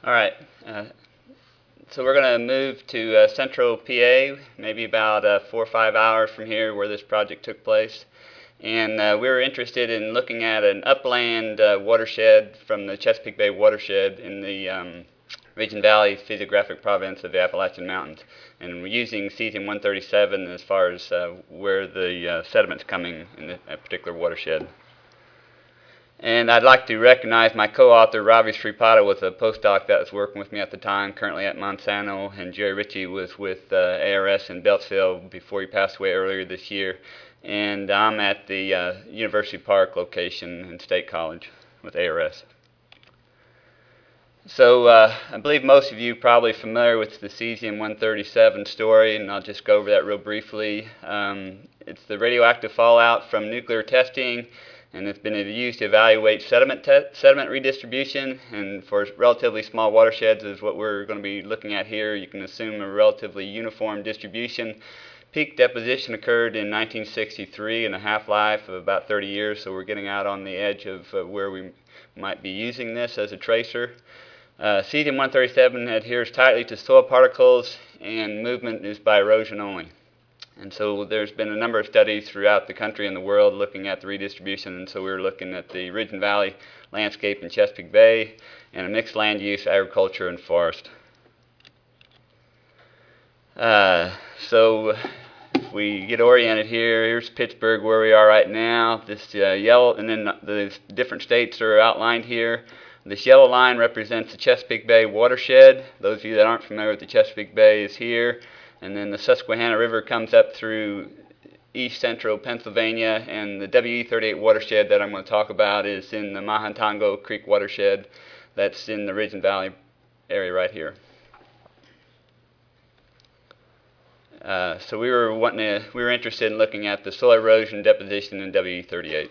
All right. So we're going to move to central PA, maybe about 4 or 5 hours from here where this project took place. And we were interested in looking at an upland watershed from the Chesapeake Bay watershed in the Region Valley physiographic province of the Appalachian Mountains. And we're using cesium-137 as far as where the sediment's coming in that particular watershed. And I'd like to recognize my co-author, Ravi Sripada, was a postdoc that was working with me at the time, currently at Monsanto, and Jerry Ritchie was with ARS in Beltsville before he passed away earlier this year. And I'm at the University Park location in State College with ARS. So I believe most of you are probably familiar with the cesium-137 story, and I'll just go over that real briefly. It's the radioactive fallout from nuclear testing, and it's been used to evaluate sediment redistribution, and for relatively small watersheds is what we're going to be looking at here. You can assume a relatively uniform distribution. Peak deposition occurred in 1963 and a half-life of about 30 years, so we're getting out on the edge of where we might be using this as a tracer. Cesium-137 adheres tightly to soil particles, and movement is by erosion only. And so there's been a number of studies throughout the country and the world looking at the redistribution, and so we're looking at the Region Valley landscape in Chesapeake Bay and a mixed land use, agriculture, and forest. So if we get oriented here, here's Pittsburgh where we are right now. This yellow, and then the different states are outlined here. This yellow line represents the Chesapeake Bay watershed. Those of you that aren't familiar with the Chesapeake Bay is here. And then the Susquehanna River comes up through east central Pennsylvania, and the WE38 watershed that I'm going to talk about is in the Mahantongo Creek watershed. That's in the Region Valley area right here. So we were interested in looking at the soil erosion deposition in WE38.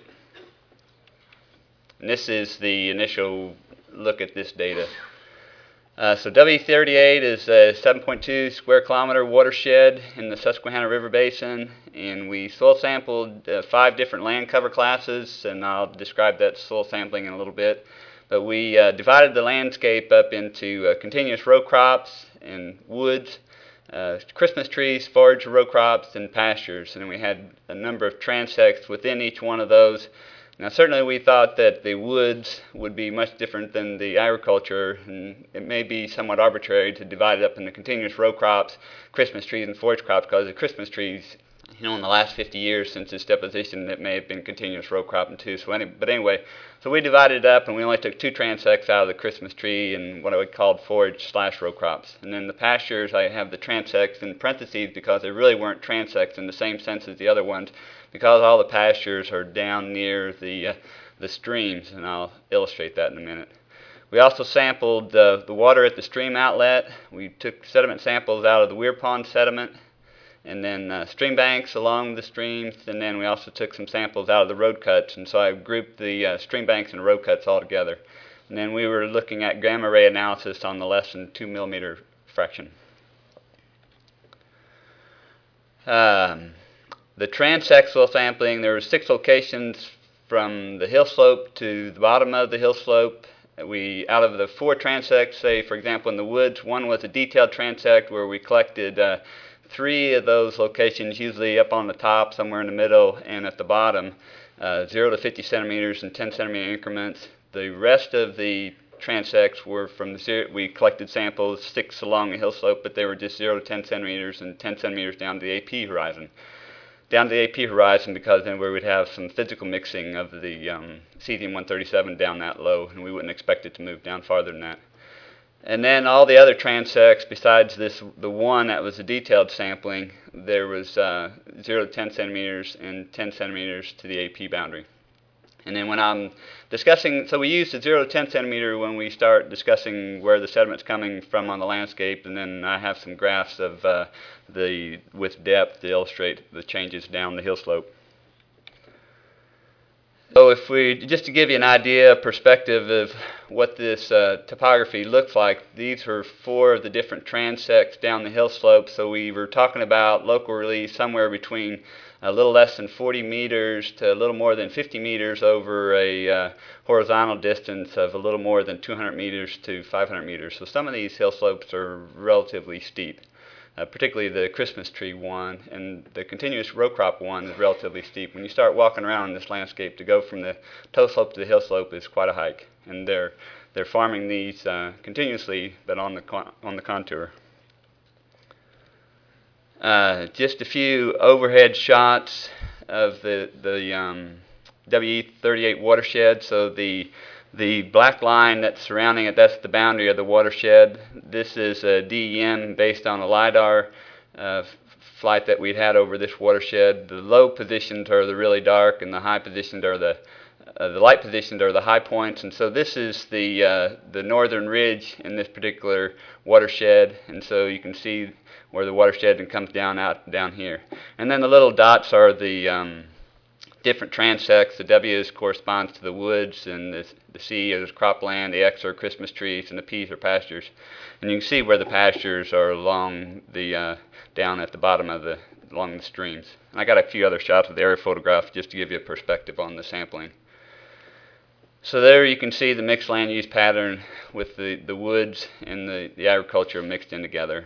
And this is the initial look at this data. So WE38 is a 7.2 square kilometer watershed in the Susquehanna River Basin, and we soil sampled 5 different land cover classes, and I'll describe that soil sampling in a little bit. But we divided the landscape up into continuous row crops and woods, Christmas trees, forage row crops, and pastures, and we had a number of transects within each one of those. Now, certainly we thought that the woods would be much different than the agriculture, and it may be somewhat arbitrary to divide it up into continuous row crops, Christmas trees, and forage crops, because the Christmas trees, in the last 50 years since this deposition, it may have been continuous row cropping too. But anyway, so we divided it up, and we only took 2 transects out of the Christmas tree and what I would call forage/row crops. And then the pastures, I have the transects in parentheses because they really weren't transects in the same sense as the other ones, because all the pastures are down near the streams, and I'll illustrate that in a minute. We also sampled the water at the stream outlet. We took sediment samples out of the Weir Pond sediment, and then stream banks along the streams, and then we also took some samples out of the road cuts, and so I grouped the stream banks and road cuts all together. And then we were looking at gamma ray analysis on the less than 2 millimeter fraction. The transect soil sampling, there were 6 locations from the hill slope to the bottom of the hill slope. Out of the 4 transects, say for example in the woods, one was a detailed transect where we collected 3 of those locations, usually up on the top, somewhere in the middle, and at the bottom, 0 to 50 centimeters in 10 centimeter increments. The rest of the transects were from we collected samples 6 along the hill slope, but they were just 0 to 10 centimeters and 10 centimeters down to the AP horizon. Down to the AP horizon because then we would have some physical mixing of the cesium-137 down that low, and we wouldn't expect it to move down farther than that. And then all the other transects, besides the one that was a detailed sampling, there was 0 to 10 centimeters and 10 centimeters to the AP boundary. And then when I'm discussing, so we use the 0 to 10 centimeter when we start discussing where the sediment's coming from on the landscape, and then I have some graphs of with depth to illustrate the changes down the hill slope. So if we, just to give you an idea, perspective of what this topography looks like, these are 4 of the different transects down the hill slope. So we were talking about local release somewhere between a little less than 40 meters to a little more than 50 meters over a horizontal distance of a little more than 200 meters to 500 meters. So some of these hill slopes are relatively steep. Particularly the Christmas tree one, and the continuous row crop one is relatively steep. When you start walking around in this landscape, to go from the toe slope to the hill slope is quite a hike, and they're farming these continuously, but on the contour. Just a few overhead shots of the WE38 watershed. So the black line that's surrounding it, that's the boundary of the watershed. This is a DEM based on a LiDAR flight that we'd had over this watershed. The low positions are the really dark, and the high positions are the light positions are the high points. And so this is the northern ridge in this particular watershed, and so you can see where the watershed comes down here. And then the little dots are the different transects. The W's corresponds to the woods, and the C is cropland, the X are Christmas trees, and the P's are pastures. And you can see where the pastures are along the down at the bottom of along the streams. And I got a few other shots of the aerial photograph just to give you a perspective on the sampling. So there you can see the mixed land use pattern with the woods and the agriculture mixed in together.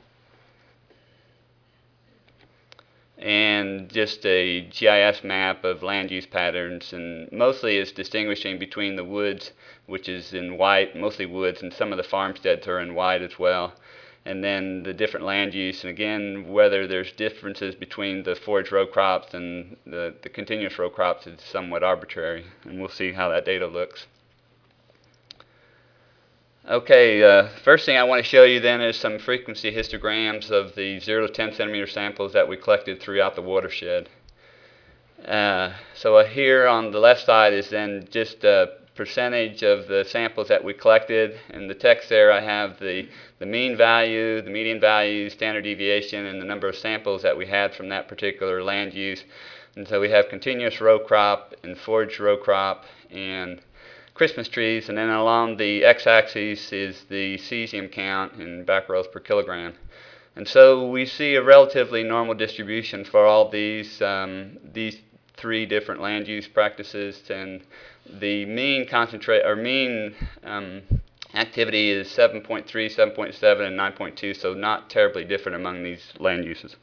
And just a GIS map of land use patterns, and mostly it's distinguishing between the woods, which is in white, mostly woods, and some of the farmsteads are in white as well, and then the different land use, and again, whether there's differences between the forage row crops and the continuous row crops is somewhat arbitrary, and we'll see how that data looks. Okay, first thing I want to show you then is some frequency histograms of the 0 to 10 centimeter samples that we collected throughout the watershed. So here on the left side is then just a percentage of the samples that we collected. In the text there I have the mean value, the median value, standard deviation, and the number of samples that we had from that particular land use. And so we have continuous row crop and forage row crop and Christmas trees, and then along the x-axis is the cesium count in becquerels per kilogram. And so we see a relatively normal distribution for all these 3 different land use practices, and the mean activity is 7.3, 7.7, and 9.2, so not terribly different among these land uses.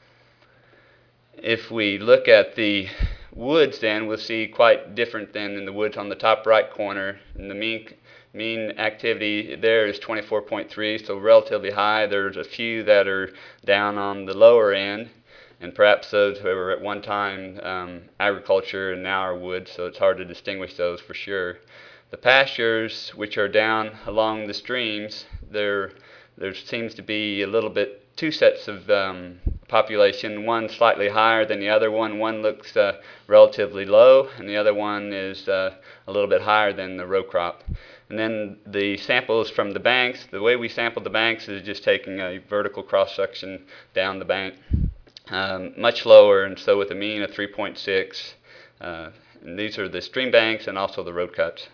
If we look at the woods, then we'll see quite different than in the woods on the top right corner. And the mean activity there is 24.3, so relatively high. There's a few that are down on the lower end, and perhaps those who were at one time agriculture and now are woods, so it's hard to distinguish those for sure. The pastures, which are down along the streams, there seems to be a little bit 2 sets of population, one slightly higher than the other one. One looks relatively low, and the other one is a little bit higher than the row crop. And then the samples from the banks, the way we sampled the banks is just taking a vertical cross-section down the bank, much lower, and so with a mean of 3.6. And these are the stream banks and also the road cuts.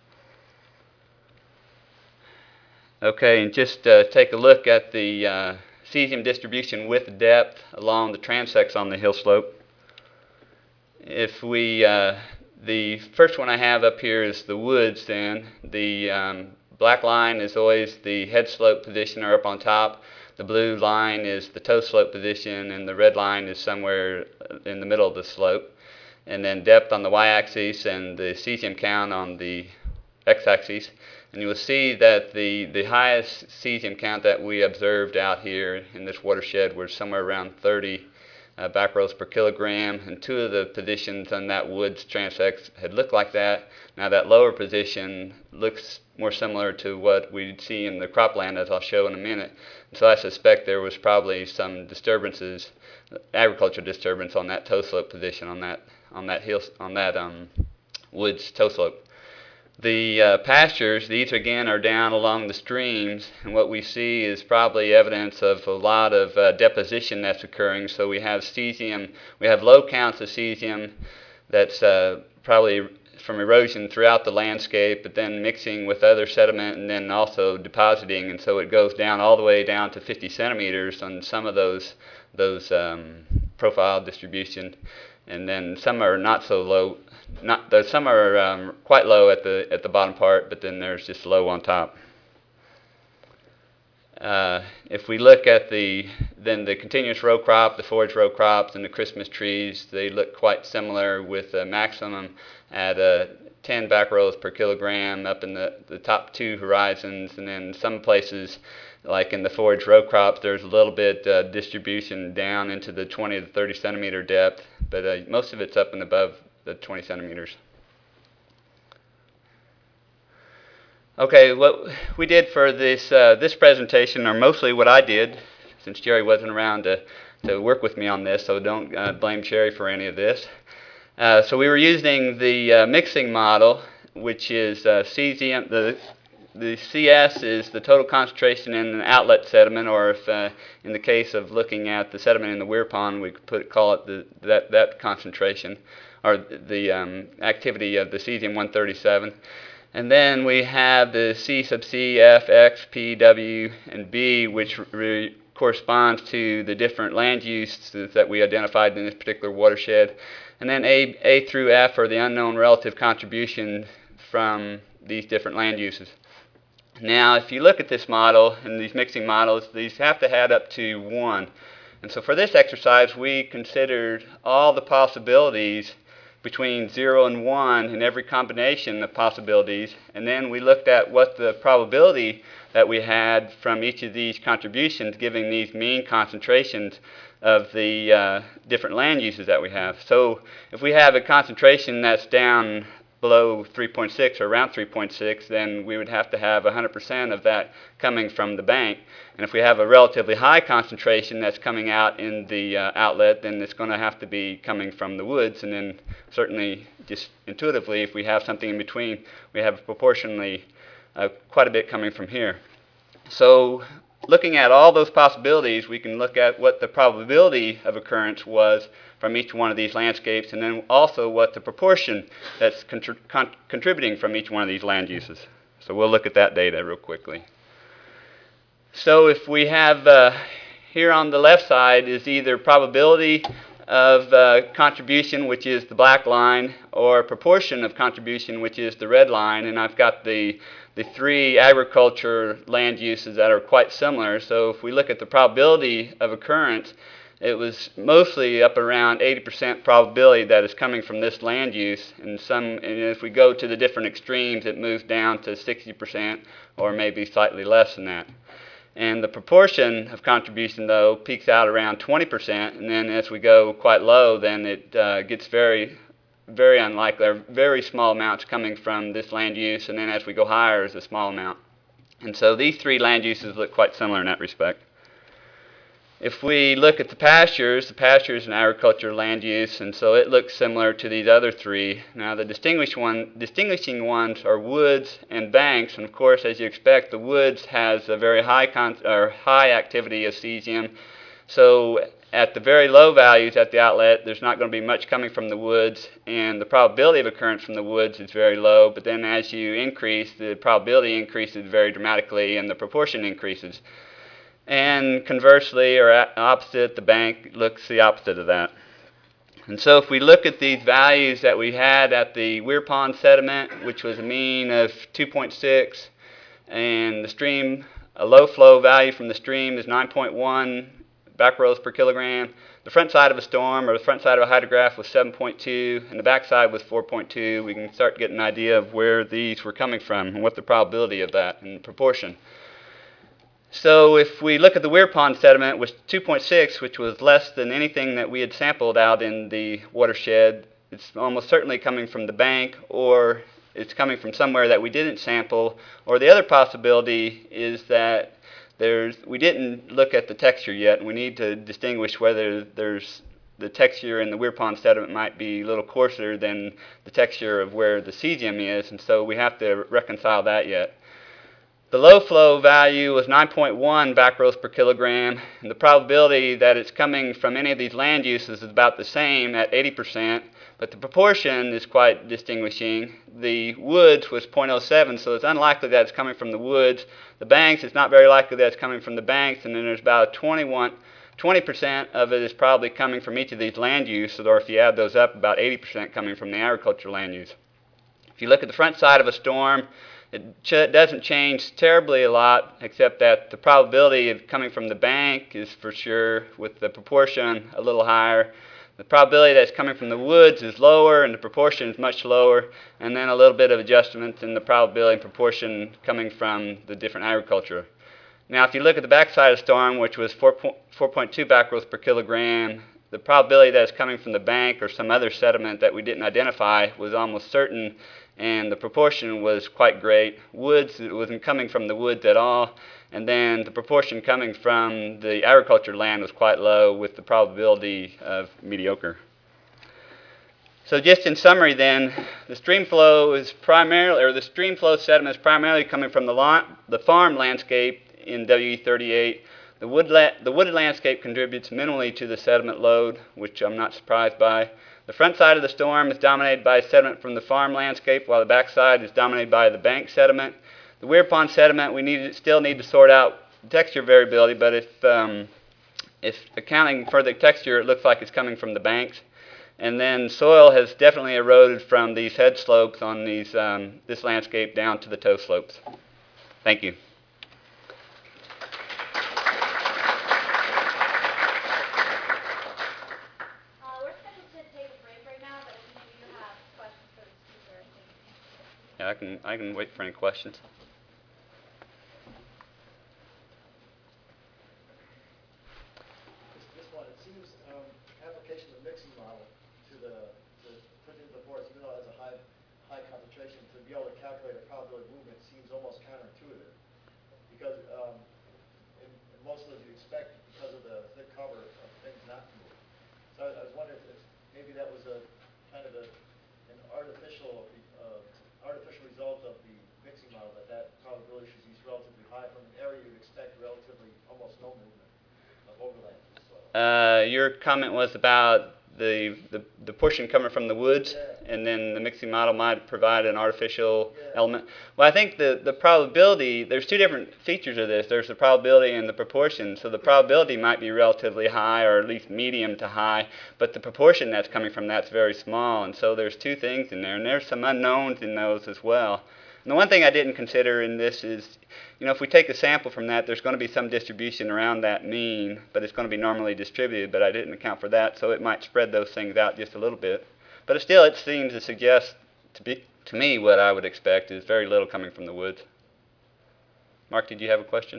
Okay, and just take a look at the cesium distribution with depth along the transects on the hill slope. If we, the first one I have up here is the woods, then the black line is always the head slope position or up on top. The blue line is the toe slope position, and the red line is somewhere in the middle of the slope. And then depth on the y-axis and the cesium count on the x-axis. And you will see that the highest cesium count that we observed out here in this watershed was somewhere around 30 becquerels per kilogram, and 2 of the positions on that woods transect had looked like that. Now that lower position looks more similar to what we'd see in the cropland, as I'll show in a minute. So I suspect there was probably some disturbances, agricultural disturbance on that toe slope position on that woods toe slope. The pastures, these again are down along the streams, and what we see is probably evidence of a lot of deposition that's occurring. So we have cesium, we have low counts of cesium that's probably from erosion throughout the landscape, but then mixing with other sediment and then also depositing, and so it goes down all the way down to 50 centimeters on some of those profile distribution, and then some are not so low. Some are quite low at the bottom part, but then there's just low on top. If we look at the continuous row crop, the forage row crops, and the Christmas trees, they look quite similar with a maximum at 10 back rows per kilogram up in the top two horizons, and then some places like in the forage row crops there's a little bit distribution down into the 20 to 30 centimeter depth, but most of it's up and above the 20 centimeters. Okay, what we did for this presentation, or mostly what I did, since Jerry wasn't around to work with me on this, so don't blame Jerry for any of this. So we were using the mixing model, which is cesium. The CS is the total concentration in an outlet sediment, or if in the case of looking at the sediment in the weir pond, we could call it that concentration, or the activity of the cesium-137. And then we have the C sub C, F, X, P, W, and B, which corresponds to the different land uses that we identified in this particular watershed. And then A through F are the unknown relative contribution from these different land uses. Now, if you look at this model and these mixing models, these have to add up to 1. And so for this exercise, we considered all the possibilities between 0 and 1 in every combination of possibilities, and then we looked at what the probability that we had from each of these contributions, giving these mean concentrations of the different land uses that we have. So if we have a concentration that's down below 3.6 or around 3.6, then we would have to have 100% of that coming from the bank. And if we have a relatively high concentration that's coming out in the outlet, then it's going to have to be coming from the woods. And then certainly, just intuitively, if we have something in between, we have proportionally quite a bit coming from here. So looking at all those possibilities, we can look at what the probability of occurrence was from each one of these landscapes, and then also what the proportion that's contributing from each one of these land uses. So we'll look at that data real quickly. So if we have here on the left side is either probability of contribution, which is the black line, or proportion of contribution, which is the red line, and I've got the three agriculture land uses that are quite similar. So if we look at the probability of occurrence, it was mostly up around 80% probability that is coming from this land use, and if we go to the different extremes, it moves down to 60% or maybe slightly less than that. And the proportion of contribution, though, peaks out around 20%, and then as we go quite low, then it gets very, very unlikely. There are very small amounts coming from this land use, and then as we go higher, is a small amount. And so these three land uses look quite similar in that respect. If we look at the pastures is an agriculture land use, and so it looks similar to these other three. Now the distinguishing ones are woods and banks, and of course, as you expect, the woods has a very high activity of cesium. So at the very low values at the outlet, there's not going to be much coming from the woods, and the probability of occurrence from the woods is very low. But then as you increase, the probability increases very dramatically, and the proportion increases. And conversely, or opposite, the bank looks the opposite of that. And so if we look at these values that we had at the weir pond sediment, which was a mean of 2.6, and the stream, a low flow value from the stream is 9.1 back rows per kilogram. The front side of a storm, or the front side of a hydrograph, was 7.2, and the back side was 4.2. We can start getting an idea of where these were coming from and what the probability of that in proportion. So if we look at the weir pond sediment, was 2.6, which was less than anything that we had sampled out in the watershed. It's almost certainly coming from the bank, or it's coming from somewhere that we didn't sample. Or the other possibility is that we didn't look at the texture yet, and we need to distinguish whether the texture in the weir pond sediment might be a little coarser than the texture of where the cesium is, and so we have to reconcile that yet. The low flow value was 9.1 backrows per kilogram, and the probability that it's coming from any of these land uses is about the same at 80%, but the proportion is quite distinguishing. The woods was 0.07, so it's unlikely that it's coming from the woods. The banks, it's not very likely that it's coming from the banks, and then there's about 20% of it is probably coming from each of these land uses, or if you add those up, about 80% coming from the agricultural land use. If you look at the front side of a storm, it doesn't change terribly a lot, except that the probability of coming from the bank is for sure, with the proportion a little higher. The probability that's coming from the woods is lower, and the proportion is much lower, and then a little bit of adjustment in the probability and proportion coming from the different agriculture. Now, if you look at the backside of the storm, which was 4.2 backrows per kilogram, the probability that it's coming from the bank or some other sediment that we didn't identify was almost certain, and the proportion was quite great. Woods, it wasn't coming from the woods at all, and then the proportion coming from the agriculture land was quite low, with the probability of mediocre. So just in summary then, the stream flow is primarily, or the stream flow sediment is primarily coming from the farm landscape in WE38. The wooded landscape contributes minimally to the sediment load, which I'm not surprised by. The front side of the storm is dominated by sediment from the farm landscape, while the back side is dominated by the bank sediment. The weir pond sediment, we still need to sort out texture variability, but if accounting for the texture, it looks like it's coming from the banks. And then soil has definitely eroded from these head slopes on this landscape down to the toe slopes. Thank you. Yeah, I can wait for any questions. This one, it seems application of the mixing model to put into the forest, even though it has a high concentration, to be able to calculate a probability of movement seems almost counterintuitive, because in most of those you expect, because of the thick cover, of things not to move. So I was wondering if maybe that was a kind of an artificial result of the mixing model, that probability should be relatively high from an area you'd expect relatively almost no movement of overland to the soil. Your comment was about the portion coming from the woods, yeah. And then the mixing model might provide an artificial element. Well, I think the probability, there's two different features of this. There's the probability and the proportion. So the probability might be relatively high, or at least medium to high, but the proportion that's coming from that's very small. And so there's two things in there, and there's some unknowns in those as well. And the one thing I didn't consider in this is, if we take a sample from that, there's going to be some distribution around that mean, but it's going to be normally distributed, but I didn't account for that, so it might spread those things out just a little bit. But it seems to suggest to me what I would expect is very little coming from the woods. Mark, did you have a question?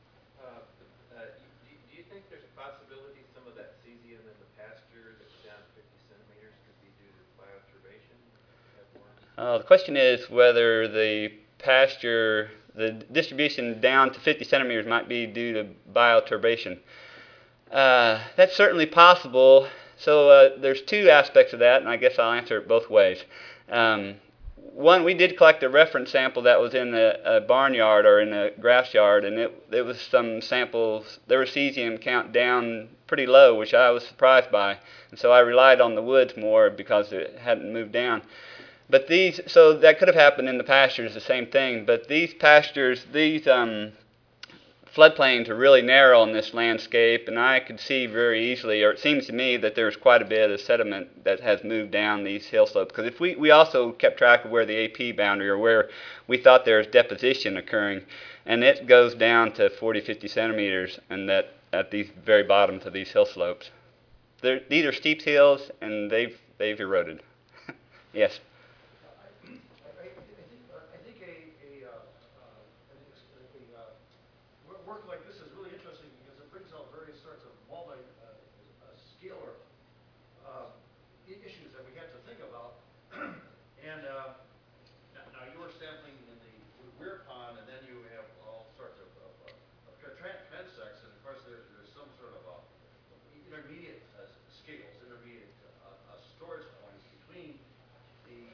Do you think there's a possibility some of that cesium in the pasture that's down 50 centimeters could be due to bioturbation? The question is whether the distribution down to 50 centimeters might be due to bioturbation. That's certainly possible. So there's two aspects of that, and I guess I'll answer it both ways. One, we did collect a reference sample that was in a barnyard or in a grass yard, and it was some samples. There was cesium count down pretty low, which I was surprised by, and so I relied on the woods more because it hadn't moved down. But so that could have happened in the pastures, the same thing. But these pastures, floodplains are really narrow in this landscape, and I could see very easily, or it seems to me, that there's quite a bit of sediment that has moved down these hill slopes. Because if we also kept track of where the AP boundary, or where we thought there was deposition occurring, and it goes down to 40, 50 centimeters, and that at these very bottoms of these hill slopes. These are steep hills, and they've eroded. Yes. Work like this is really interesting because it brings out various sorts of multi-scalar issues that we have to think about. And now you were sampling in the weir pond, and then you have all sorts of transects, and of course there's some sort of intermediate scales, intermediate storage points between the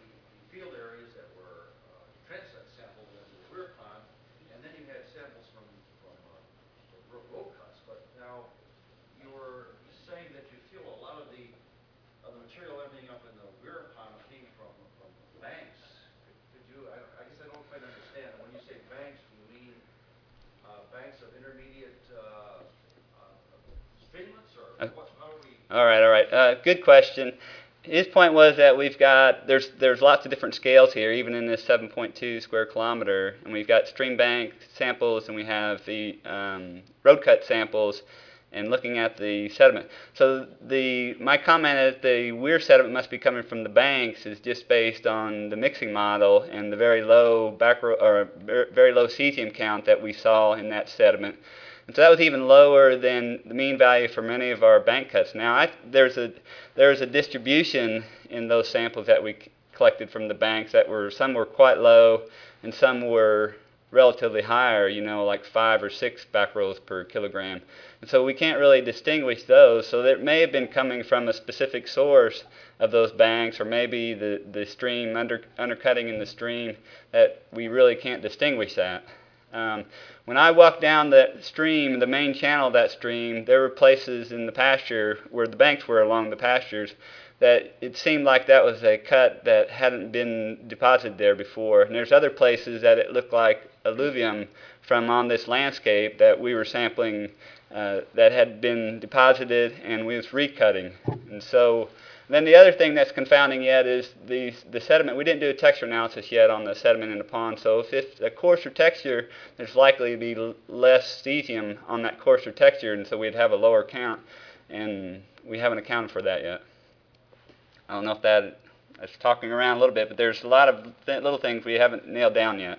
All right, all right. Good question. His point was that there's lots of different scales here, even in this 7.2 square kilometer, and we've got stream bank samples and we have the road cut samples, and looking at the sediment. So my comment is the weir sediment must be coming from the banks is just based on the mixing model and the very low very low cesium count that we saw in that sediment. And so that was even lower than the mean value for many of our bank cuts. Now, there's a distribution in those samples that we collected from the banks some were quite low and some were relatively higher, like 5 or 6 becquerels per kilogram. And so we can't really distinguish those. So it may have been coming from a specific source of those banks, or maybe the stream undercutting in the stream that we really can't distinguish that. When I walked down that stream, the main channel of that stream, there were places in the pasture where the banks were along the pastures that it seemed like that was a cut that hadn't been deposited there before. And there's other places that it looked like alluvium from on this landscape that we were sampling that had been deposited and we was recutting. And so then the other thing that's confounding yet is the sediment. We didn't do a texture analysis yet on the sediment in the pond, so if it's a coarser texture, there's likely to be less cesium on that coarser texture, and so we'd have a lower count, and we haven't accounted for that yet. I don't know if that's talking around a little bit, but there's a lot of little things we haven't nailed down yet.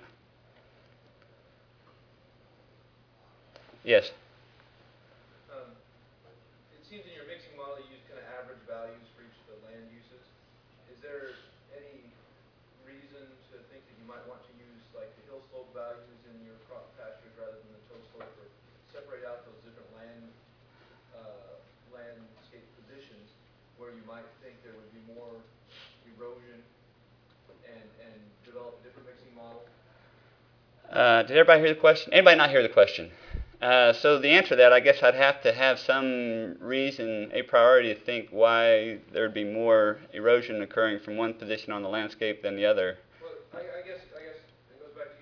Yes? It seems in your mixing model you use kind of average values for each of the land uses. Is there any reason to think that you might want to use like the hill slope values in your crop pastures rather than the toe slope, or separate out those different landscape positions where you might think there would be more erosion and develop a different mixing model? Did everybody hear the question? Anybody not hear the question? So the answer to that, I guess I'd have to have some reason, a priority to think why there would be more erosion occurring from one position on the landscape than the other. Well, I guess it goes back to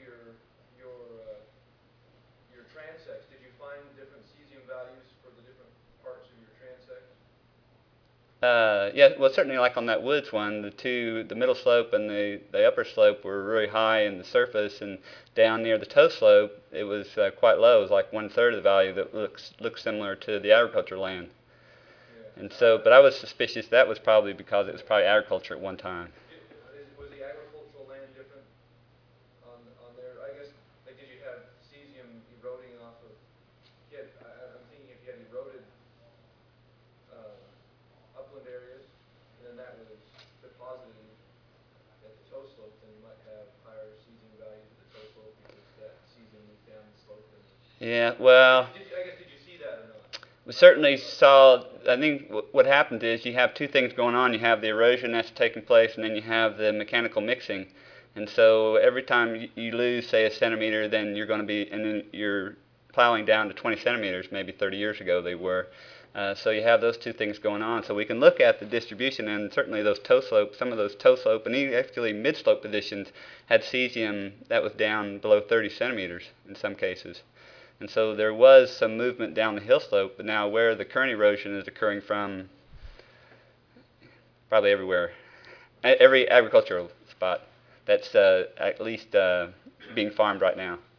your transects. Did you find different cesium values for the different parts of your transects? Yeah, well, certainly like on that woods one, the middle slope and the upper slope were really high in the surface, and down near the toe slope, it was quite low. It was like 1/3 of the value that looks similar to the agriculture land. Yeah. And so, but I was suspicious that was probably because it was probably agriculture at one time. Was the agricultural land different on there? I guess, like, did you have cesium eroding off of? I'm thinking if you had eroded upland areas, and then that was deposited at the toe slope, then you might have higher cesium values at the toe slope because that cesium moved down the slope. Yeah, well, Did you see that or not? we certainly saw. I think what happened is you have two things going on. You have the erosion that's taking place, and then you have the mechanical mixing. And so every time you lose, say, a centimeter, then you're going to be, and then you're plowing down to 20 centimeters. Maybe 30 years ago they were. So you have those two things going on. So we can look at the distribution, and certainly those toe slopes, some of those toe slope, and even actually mid-slope positions had cesium that was down below 30 centimeters in some cases. And so there was some movement down the hill slope, but now where the current erosion is occurring from, probably everywhere, every agricultural spot that's at least being farmed right now.